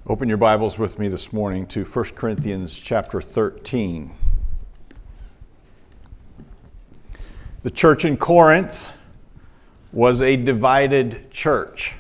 Open your Bibles with me this morning to 1 Corinthians chapter 13. The church in Corinth was a divided church.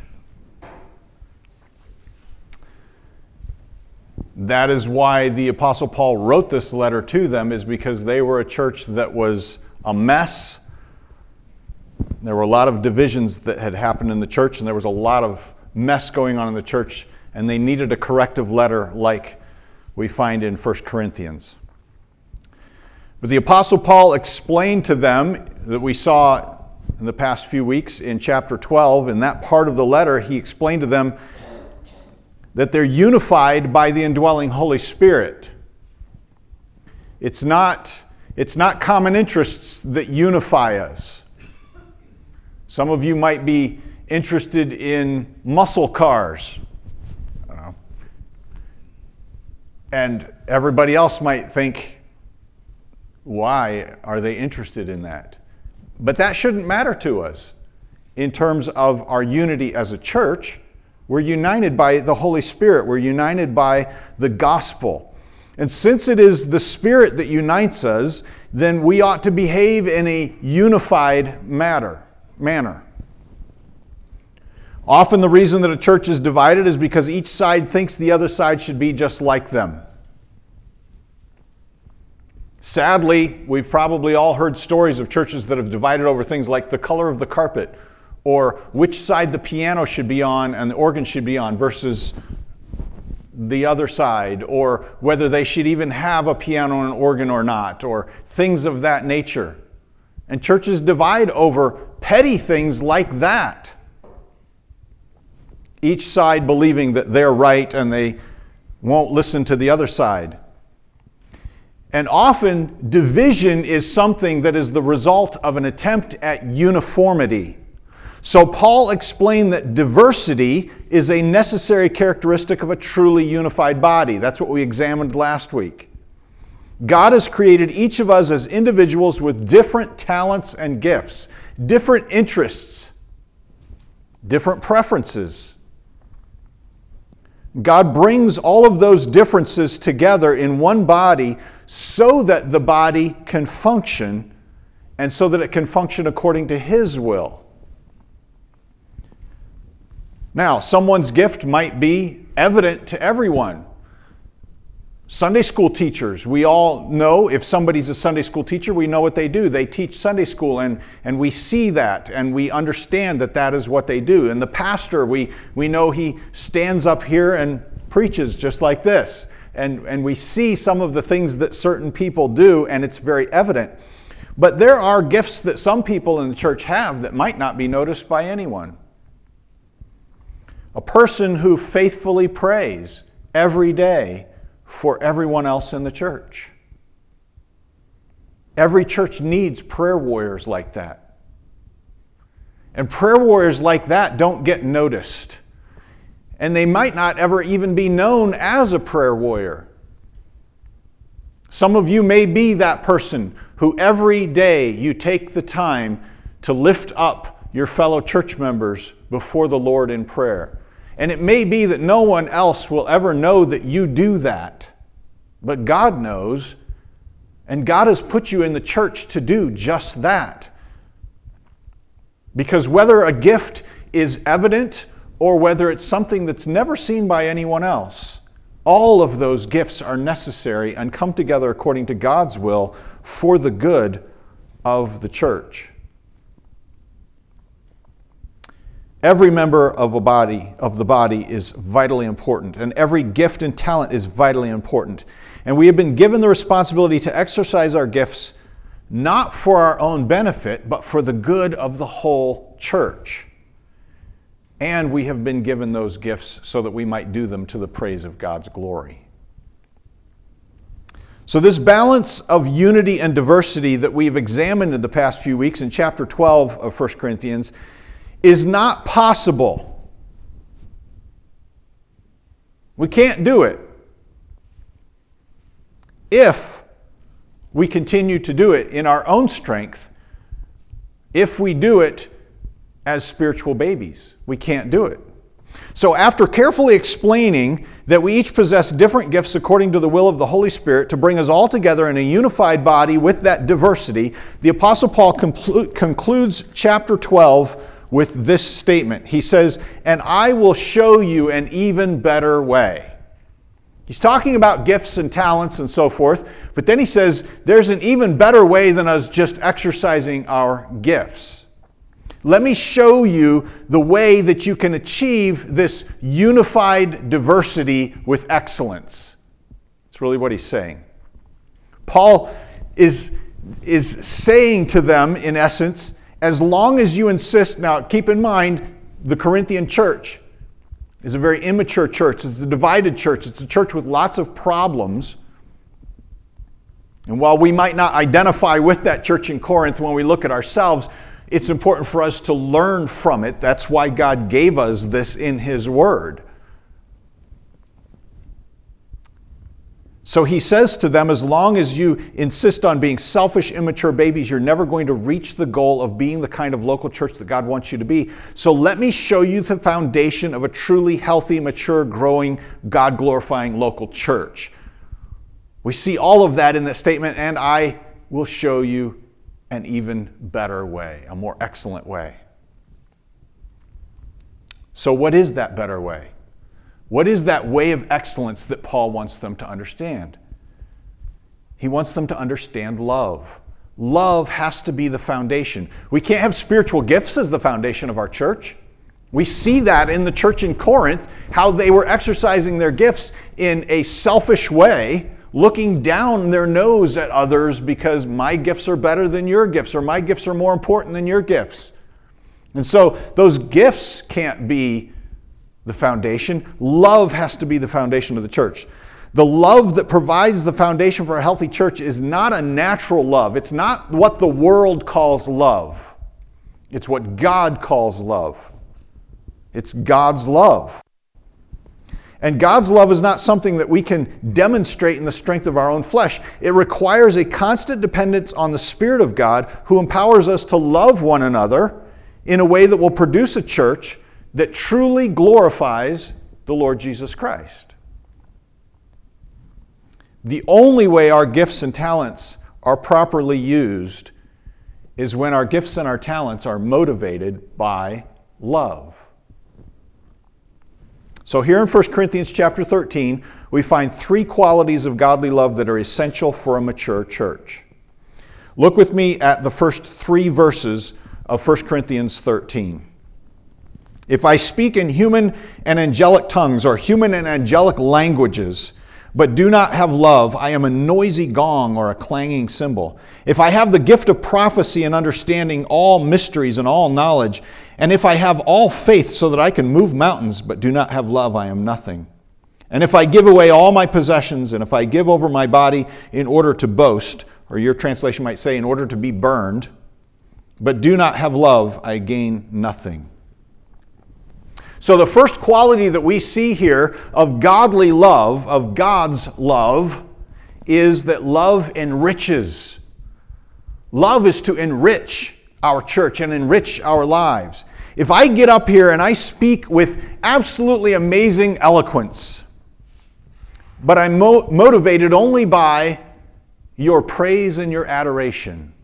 That is why the Apostle Paul wrote this letter to them, is because they were a church that was a mess. There were a lot of divisions that had happened in the church, and there was a lot of mess going on in the church, and they needed a corrective letter like we find in 1 Corinthians. But the Apostle Paul explained to them, that we saw in the past few weeks in chapter 12, in that part of the letter, he explained to them that they're unified by the indwelling Holy Spirit. It's not common interests that unify us. Some of you might be interested in muscle cars. And everybody else might think, why are they interested in that? But that shouldn't matter to us. In terms of our unity as a church, we're united by the Holy Spirit. We're united by the gospel. And since it is the Spirit that unites us, then we ought to behave in a unified manner. Often the reason that a church is divided is because each side thinks the other side should be just like them. Sadly, we've probably all heard stories of churches that have divided over things like the color of the carpet, or which side the piano should be on and the organ should be on versus the other side, or whether they should even have a piano and an organ or not, or things of that nature. And churches divide over petty things like that. Each side believing that they're right and they won't listen to the other side. And often, division is something that is the result of an attempt at uniformity. So Paul explained that diversity is a necessary characteristic of a truly unified body. That's what we examined last week. God has created each of us as individuals with different talents and gifts, different interests, different preferences. God brings all of those differences together in one body so that the body can function, and so that it can function according to His will. Now, someone's gift might be evident to everyone. Sunday school teachers, we all know if somebody's a Sunday school teacher, we know what they do. They teach Sunday school, and we see that, and we understand that that is what they do. And the pastor, we know he stands up here and preaches just like this. And we see some of the things that certain people do, and it's very evident. But there are gifts that some people in the church have that might not be noticed by anyone. A person who faithfully prays every day for everyone else in the church. Every church needs prayer warriors like that. And prayer warriors like that don't get noticed. And they might not ever even be known as a prayer warrior. Some of you may be that person who every day you take the time to lift up your fellow church members before the Lord in prayer. And it may be that no one else will ever know that you do that. But God knows, and God has put you in the church to do just that. Because whether a gift is evident or whether it's something that's never seen by anyone else, all of those gifts are necessary and come together according to God's will for the good of the church. Every member of the body is vitally important, and every gift and talent is vitally important. And we have been given the responsibility to exercise our gifts not for our own benefit, but for the good of the whole church. And we have been given those gifts so that we might do them to the praise of God's glory. So this balance of unity and diversity that we've examined in the past few weeks in chapter 12 of 1 Corinthians is not possible. We can't do it if we continue to do it in our own strength, if we do it as spiritual babies. We can't do it. So after carefully explaining that we each possess different gifts according to the will of the Holy Spirit to bring us all together in a unified body with that diversity, the Apostle Paul concludes chapter 12 with this statement. He says, "And I will show you an even better way." He's talking about gifts and talents and so forth, but then he says there's an even better way than us just exercising our gifts. Let me show you the way that you can achieve this unified diversity with excellence. That's really what he's saying. Paul is saying to them, in essence, as long as you insist, now keep in mind, the Corinthian church is a very immature church. It's a divided church. It's a church with lots of problems. And while we might not identify with that church in Corinth when we look at ourselves, it's important for us to learn from it. That's why God gave us this in His Word. So he says to them, as long as you insist on being selfish, immature babies, you're never going to reach the goal of being the kind of local church that God wants you to be. So let me show you the foundation of a truly healthy, mature, growing, God-glorifying local church. We see all of that in that statement, and I will show you an even better way, a more excellent way. So what is that better way? What is that way of excellence that Paul wants them to understand? He wants them to understand love. Love has to be the foundation. We can't have spiritual gifts as the foundation of our church. We see that in the church in Corinth, how they were exercising their gifts in a selfish way, looking down their nose at others because my gifts are better than your gifts, or my gifts are more important than your gifts. And so those gifts can't be the foundation. Love has to be the foundation of the church. The love that provides the foundation for a healthy church is not a natural love. It's not what the world calls love. It's what God calls love. It's God's love. And God's love is not something that we can demonstrate in the strength of our own flesh. It requires a constant dependence on the Spirit of God, who empowers us to love one another in a way that will produce a church that truly glorifies the Lord Jesus Christ. The only way our gifts and talents are properly used is when our gifts and our talents are motivated by love. So here in 1 Corinthians chapter 13, we find three qualities of godly love that are essential for a mature church. Look with me at the first three verses of 1 Corinthians 13. If I speak in human and angelic tongues, or human and angelic languages, but do not have love, I am a noisy gong or a clanging cymbal. If I have the gift of prophecy and understanding all mysteries and all knowledge, and if I have all faith so that I can move mountains, but do not have love, I am nothing. And if I give away all my possessions, and if I give over my body in order to boast, or your translation might say in order to be burned, but do not have love, I gain nothing. So the first quality that we see here of godly love, of God's love, is that love enriches. Love is to enrich our church and enrich our lives. If I get up here and I speak with absolutely amazing eloquence, but I'm motivated only by your praise and your adoration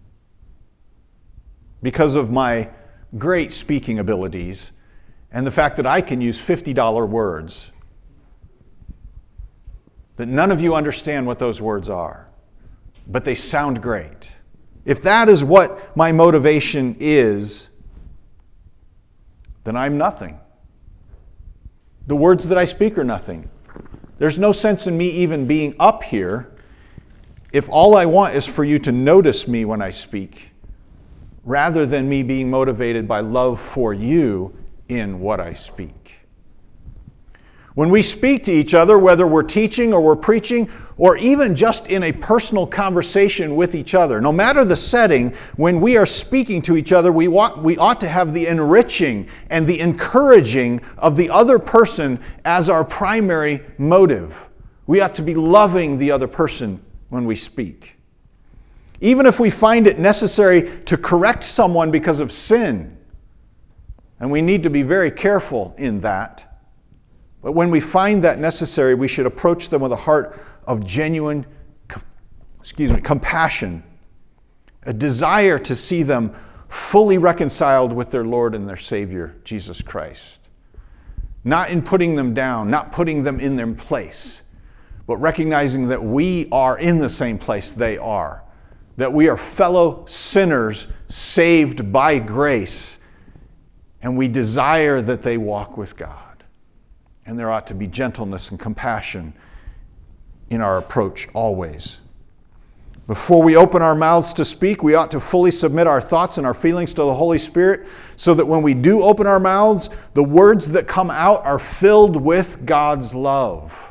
because of my great speaking abilities, and the fact that I can use $50 words, that none of you understand what those words are, but they sound great. If that is what my motivation is, then I'm nothing. The words that I speak are nothing. There's no sense in me even being up here if all I want is for you to notice me when I speak, rather than me being motivated by love for you in what I speak. When we speak to each other, whether we're teaching or we're preaching, or even just in a personal conversation with each other, no matter the setting, when we are speaking to each other, we ought to have the enriching and the encouraging of the other person as our primary motive. We ought to be loving the other person when we speak. Even if we find it necessary to correct someone because of sin, And we need to be very careful in that. But when we find that necessary, we should approach them with a heart of genuine compassion, a desire to see them fully reconciled with their Lord and their Savior, Jesus Christ. Not in putting them down, not putting them in their place, but recognizing that we are in the same place they are, that we are fellow sinners saved by grace, and we desire that they walk with God. And there ought to be gentleness and compassion in our approach always. Before we open our mouths to speak, we ought to fully submit our thoughts and our feelings to the Holy Spirit so that when we do open our mouths, the words that come out are filled with God's love.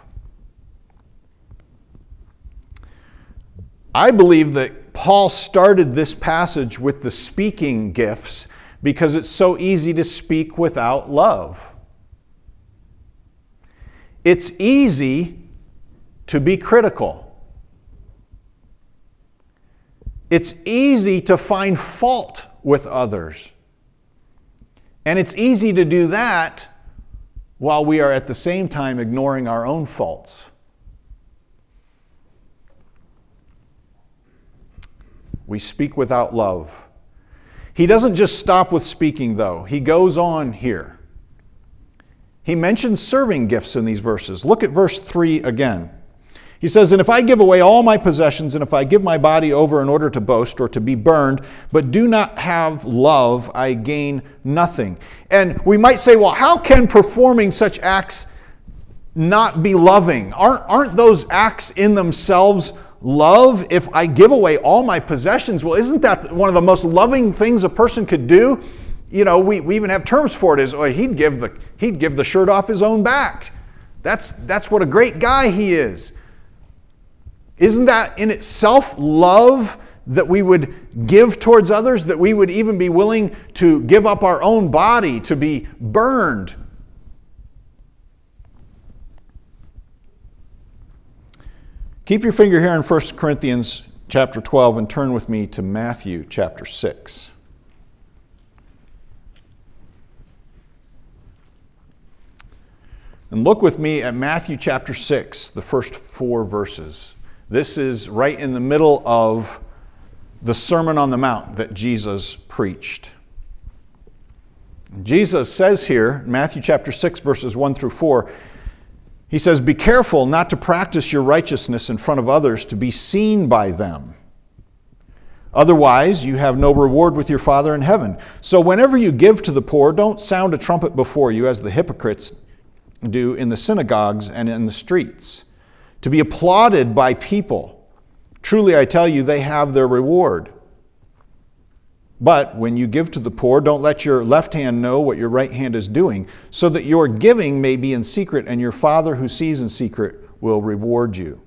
I believe that Paul started this passage with the speaking gifts because it's so easy to speak without love. It's easy to be critical. It's easy to find fault with others. And it's easy to do that while we are at the same time ignoring our own faults. We speak without love. He doesn't just stop with speaking, though. He goes on here. He mentions serving gifts in these verses. Look at verse 3 again. He says, "And if I give away all my possessions, and if I give my body over in order to boast or to be burned, but do not have love, I gain nothing." And we might say, well, how can performing such acts not be loving? Aren't those acts in themselves love? If I give away all my possessions, well, isn't that one of the most loving things a person could do? You know, we even have terms for it. Is he'd give the shirt off his own back. That's what a great guy he is. Isn't that in itself love that we would give towards others, that we would even be willing to give up our own body to be burned? Keep your finger here in 1 Corinthians chapter 12 and turn with me to Matthew chapter 6. And look with me at Matthew chapter 6, the first 4 verses. This is right in the middle of the Sermon on the Mount that Jesus preached. Jesus says here, Matthew chapter 6, verses 1 through 4, he says, "Be careful not to practice your righteousness in front of others to be seen by them. Otherwise, you have no reward with your Father in heaven. So whenever you give to the poor, don't sound a trumpet before you as the hypocrites do in the synagogues and in the streets, to be applauded by people. Truly, I tell you, they have their reward. But when you give to the poor, don't let your left hand know what your right hand is doing, so that your giving may be in secret, and your Father who sees in secret will reward you."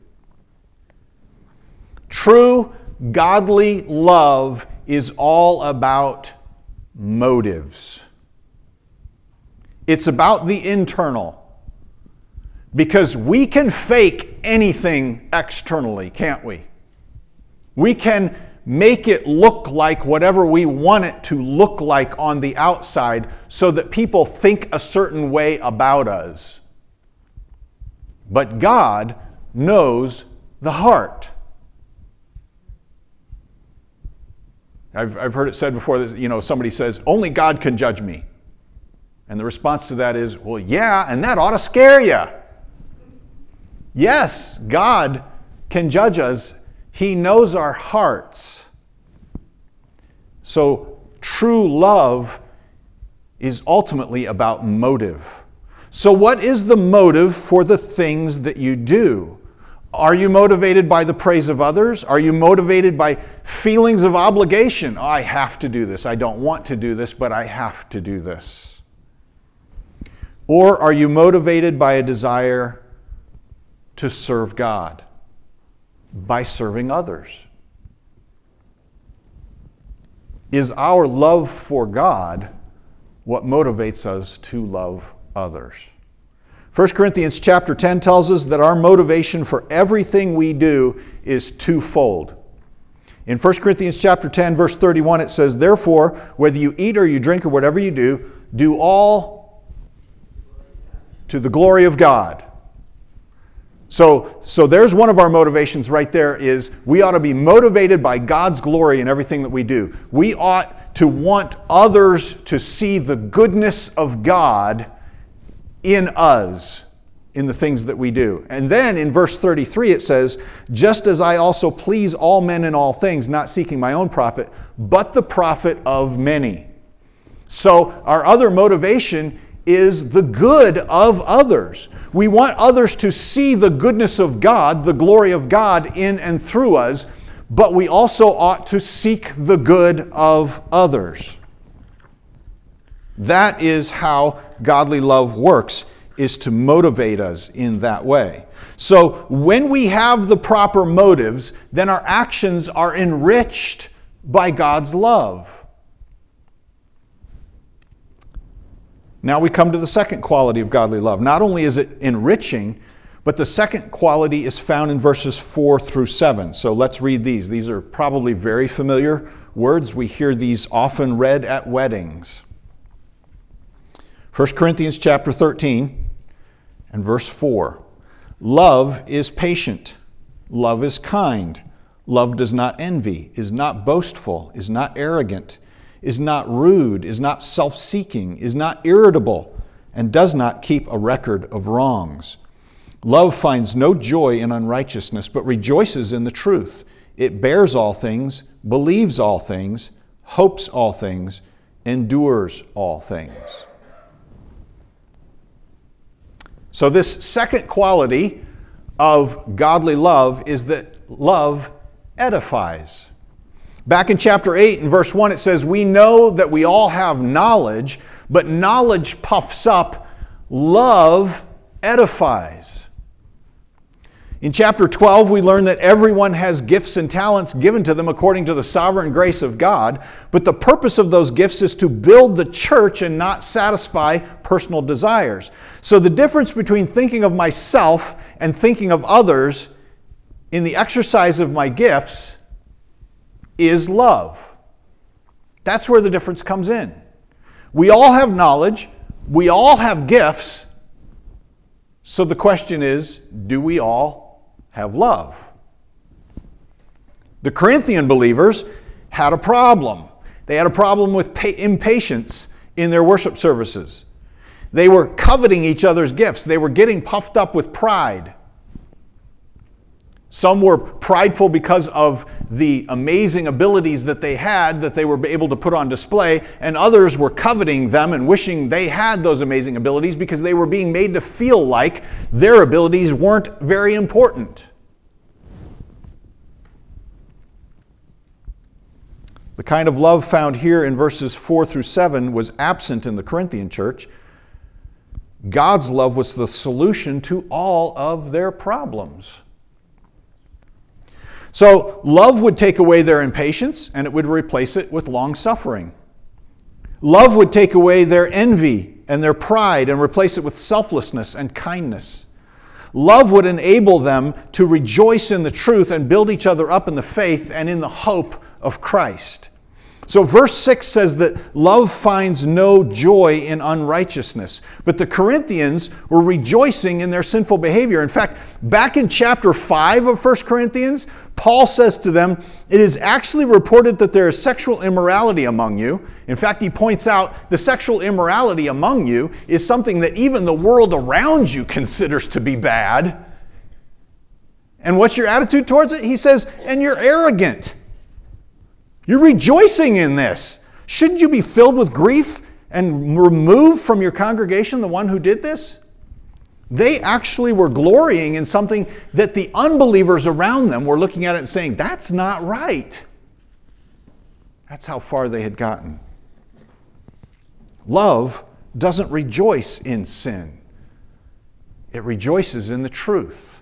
True godly love is all about motives. It's about the internal. Because we can fake anything externally, can't we? We can make it look like whatever we want it to look like on the outside so that people think a certain way about us. But God knows the heart. I've heard it said before that, somebody says, "Only God can judge me." And the response to that is, well, yeah, and that ought to scare you. Yes, God can judge us. He knows our hearts. So true love is ultimately about motive. So what is the motive for the things that you do? Are you motivated by the praise of others? Are you motivated by feelings of obligation? Oh, I have to do this. I don't want to do this, but I have to do this. Or are you motivated by a desire to serve God by serving others? Is our love for God what motivates us to love others? 1 Corinthians chapter 10 tells us that our motivation for everything we do is twofold. In 1 Corinthians chapter 10, verse 31, it says, "Therefore, whether you eat or you drink or whatever you do, do all to the glory of God. So there's one of our motivations right there, is we ought to be motivated by God's glory in everything that we do. We ought to want others to see the goodness of God in us, in the things that we do. And then in verse 33 it says, just as I also please all men in all things, not seeking my own profit, but the profit of many. So our other motivation is the good of others. We want others to see the goodness of God, the glory of God in and through us, but we also ought to seek the good of others. That is how godly love works, is to motivate us in that way. So when we have the proper motives, then our actions are enriched by God's love. Now we come to the second quality of godly love. Not only is it enriching, but the second quality is found in verses 4 through 7. So let's read these. These are probably very familiar words. We hear these often read at weddings. 1 Corinthians chapter 13 and verse 4. Love is patient. Love is kind. Love does not envy, is not boastful, is not arrogant, is not rude, is not self-seeking, is not irritable, and does not keep a record of wrongs. Love finds no joy in unrighteousness, but rejoices in the truth. It bears all things, believes all things, hopes all things, endures all things. So this second quality of godly love is that love edifies. Back in chapter 8 and verse 1 it says, we know that we all have knowledge, but knowledge puffs up, love edifies. In chapter 12 we learn that everyone has gifts and talents given to them according to the sovereign grace of God, but the purpose of those gifts is to build the church and not satisfy personal desires. So the difference between thinking of myself and thinking of others in the exercise of my gifts is love. That's where the difference comes in. We all have knowledge. We all have gifts. So the question is, do we all have love? The Corinthian believers had a problem. They had a problem with impatience in their worship services. They were coveting each other's gifts. They were getting puffed up with pride. Some were prideful because of the amazing abilities that they had that they were able to put on display, and others were coveting them and wishing they had those amazing abilities because they were being made to feel like their abilities weren't very important. The kind of love found here in verses 4 through 7 was absent in the Corinthian church. God's love was the solution to all of their problems. So love would take away their impatience and it would replace it with long-suffering. Love would take away their envy and their pride and replace it with selflessness and kindness. Love would enable them to rejoice in the truth and build each other up in the faith and in the hope of Christ. So verse 6 says that love finds no joy in unrighteousness. But the Corinthians were rejoicing in their sinful behavior. In fact, back in chapter 5 of 1 Corinthians, Paul says to them, it is actually reported that there is sexual immorality among you. In fact, he points out the sexual immorality among you is something that even the world around you considers to be bad. And what's your attitude towards it? He says, and you're arrogant. You're rejoicing in this. Shouldn't you be filled with grief and remove from your congregation the one who did this? They actually were glorying in something that the unbelievers around them were looking at it and saying, that's not right. That's how far they had gotten. Love doesn't rejoice in sin. It rejoices in the truth.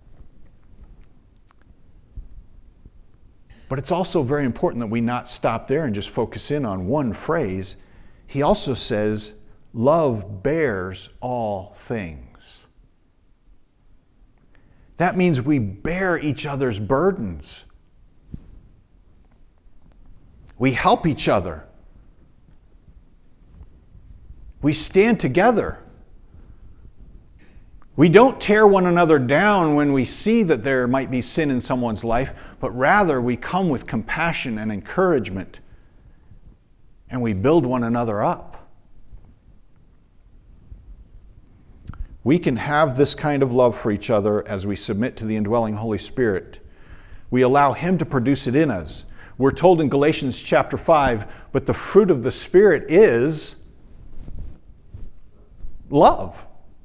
But it's also very important that we not stop there and just focus in on one phrase. He also says, love bears all things. That means we bear each other's burdens. We help each other. We stand together. We don't tear one another down when we see that there might be sin in someone's life, but rather we come with compassion and encouragement, and we build one another up. We can have this kind of love for each other as we submit to the indwelling Holy Spirit. We allow Him to produce it in us. We're told in Galatians chapter 5, but the fruit of the Spirit is love.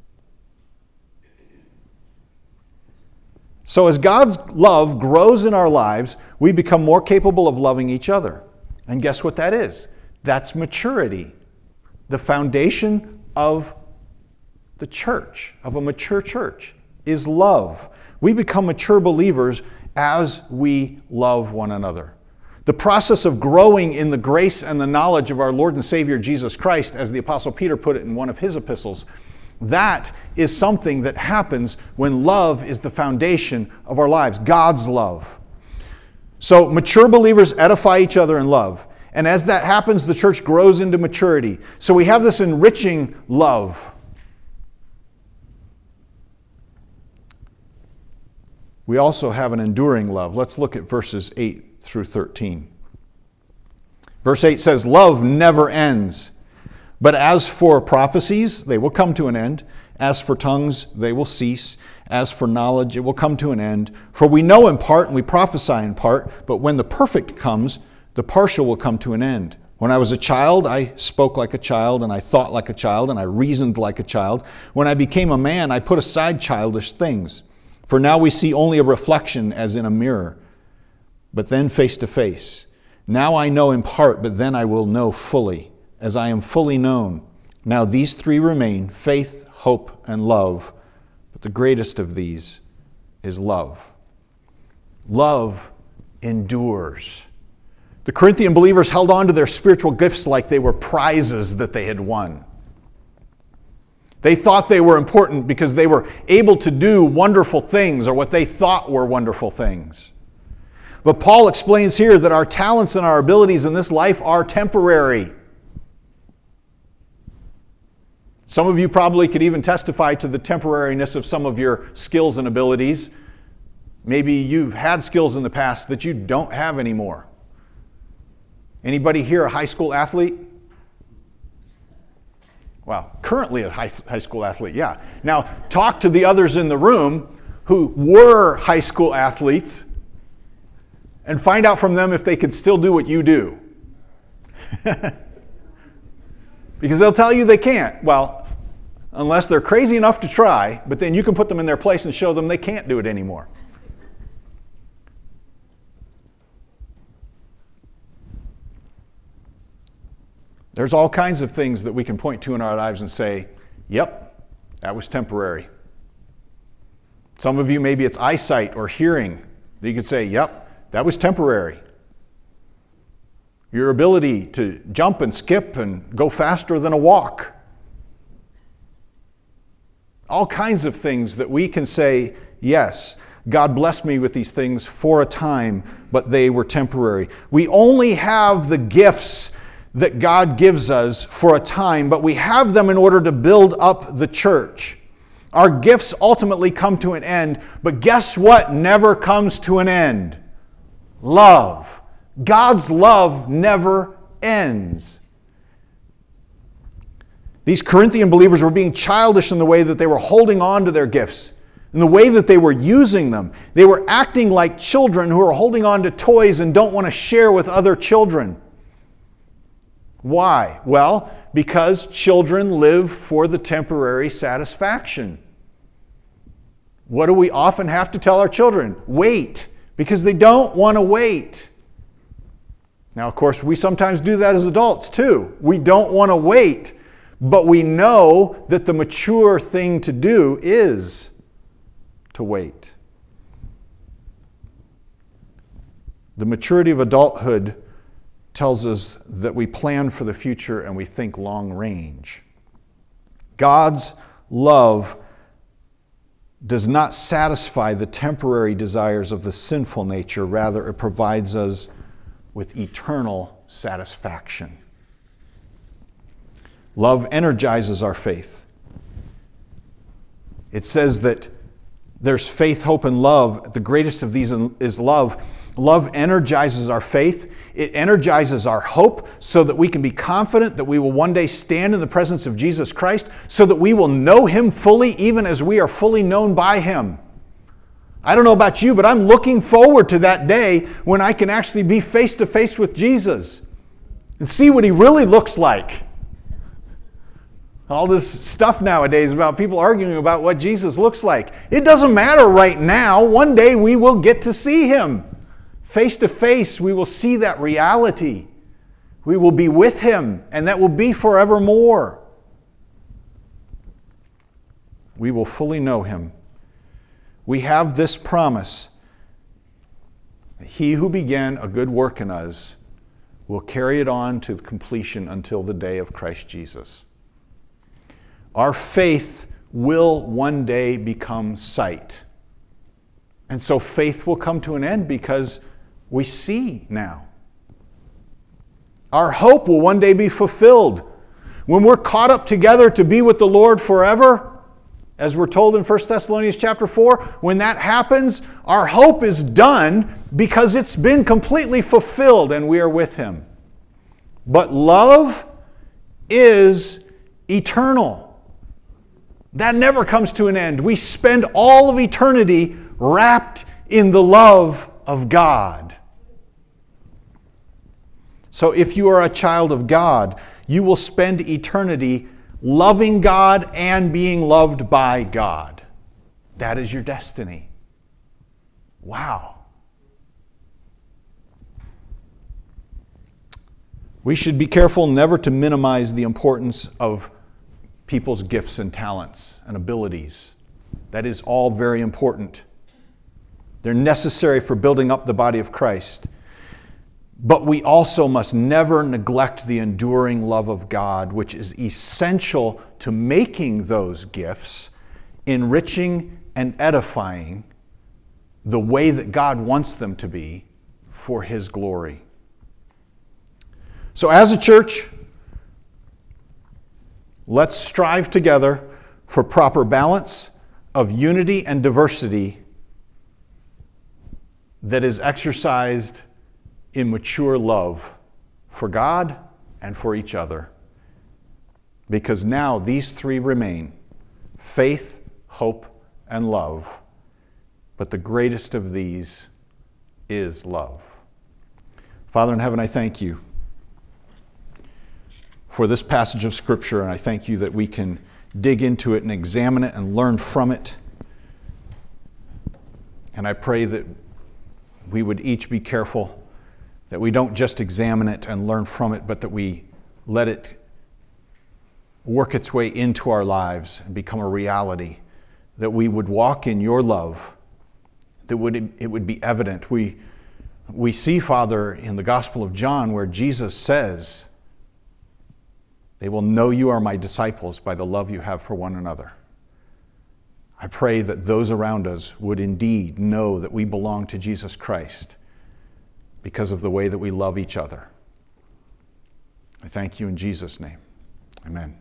So as God's love grows in our lives, we become more capable of loving each other. And guess what that is? That's maturity. The foundation of the church, of a mature church, is love. We become mature believers as we love one another. The process of growing in the grace and the knowledge of our Lord and Savior Jesus Christ, as the Apostle Peter put it in one of his epistles, that is something that happens when love is the foundation of our lives, God's love. So mature believers edify each other in love. And as that happens, the church grows into maturity. So we have this enriching love. We also have an enduring love. Let's look at verses 8 through 13. Verse 8 says, "Love never ends. But as for prophecies, they will come to an end. As for tongues, they will cease. As for knowledge, it will come to an end. For we know in part and we prophesy in part, but when the perfect comes, the partial will come to an end. When I was a child, I spoke like a child, and I thought like a child, and I reasoned like a child. When I became a man, I put aside childish things. For now we see only a reflection as in a mirror, but then face to face. Now I know in part, but then I will know fully, as I am fully known. Now these three remain, faith, hope, and love. But the greatest of these is love." Love endures. The Corinthian believers held on to their spiritual gifts like they were prizes that they had won. They thought they were important because they were able to do wonderful things, or what they thought were wonderful things. But Paul explains here that our talents and our abilities in this life are temporary. Some of you probably could even testify to the temporariness of some of your skills and abilities. Maybe you've had skills in the past that you don't have anymore. Anybody here a high school athlete? Well, currently a high school athlete, yeah. Now, talk to the others in the room who were high school athletes and find out from them if they could still do what you do. Because they'll tell you they can't. Well, unless they're crazy enough to try, but then you can put them in their place and show them they can't do it anymore. There's all kinds of things that we can point to in our lives and say, yep, that was temporary. Some of you, maybe it's eyesight or hearing that you could say, yep, that was temporary. Your ability to jump and skip and go faster than a walk. All kinds of things that we can say, yes, God blessed me with these things for a time, but they were temporary. We only have the gifts that God gives us for a time, but we have them in order to build up the church. Our gifts ultimately come to an end, but guess what never comes to an end? Love. God's love never ends. These Corinthian believers were being childish in the way that they were holding on to their gifts, in the way that they were using them. They were acting like children who are holding on to toys and don't want to share with other children. Why? Well, because children live for the temporary satisfaction. What do we often have to tell our children? Wait, because they don't want to wait. Now, of course, we sometimes do that as adults too. We don't want to wait, but we know that the mature thing to do is to wait. The maturity of adulthood tells us that we plan for the future and we think long range. God's love does not satisfy the temporary desires of the sinful nature. Rather, it provides us with eternal satisfaction. Love energizes our faith. It says that there's faith, hope, and love. The greatest of these is love. Love energizes our faith. It energizes our hope so that we can be confident that we will one day stand in the presence of Jesus Christ, so that we will know Him fully, even as we are fully known by Him. I don't know about you, but I'm looking forward to that day when I can actually be face to face with Jesus and see what He really looks like. All this stuff nowadays about people arguing about what Jesus looks like. It doesn't matter right now. One day we will get to see Him. Face to face, we will see that reality. We will be with Him, and that will be forevermore. We will fully know Him. We have this promise. He who began a good work in us will carry it on to completion until the day of Christ Jesus. Our faith will one day become sight. And so faith will come to an end because we see now. Our hope will one day be fulfilled. When we're caught up together to be with the Lord forever, as we're told in 1 Thessalonians chapter 4, when that happens, our hope is done because it's been completely fulfilled and we are with Him. But love is eternal. That never comes to an end. We spend all of eternity wrapped in the love of God. So if you are a child of God, you will spend eternity loving God and being loved by God. That is your destiny. Wow. We should be careful never to minimize the importance of people's gifts and talents and abilities. That is all very important. They're necessary for building up the body of Christ. But we also must never neglect the enduring love of God, which is essential to making those gifts enriching and edifying the way that God wants them to be for His glory. So as a church, let's strive together for proper balance of unity and diversity that is exercised in mature love for God and for each other. Because now these three remain: faith, hope, and love. But the greatest of these is love. Father in heaven, I thank You for this passage of Scripture, and I thank You that we can dig into it and examine it and learn from it. And I pray that we would each be careful that we don't just examine it and learn from it, but that we let it work its way into our lives and become a reality, that we would walk in Your love, that it would be evident. We see, Father, in the Gospel of John where Jesus says, "They will know You are My disciples by the love You have for one another." I pray that those around us would indeed know that we belong to Jesus Christ because of the way that we love each other. I thank You in Jesus' name. Amen.